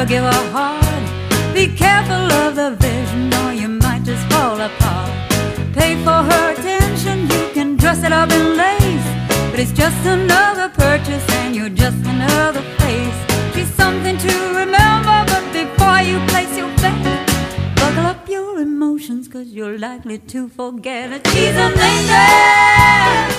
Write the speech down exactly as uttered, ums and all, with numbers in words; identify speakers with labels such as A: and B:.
A: never give her heart. Be careful of the vision or you might just fall apart. Pay for her attention, you can dress it up in lace, but it's just another purchase and you're just another face. She's something to remember, but before you place your bet, buckle up your emotions, cause you're likely to forget it. She's an angel.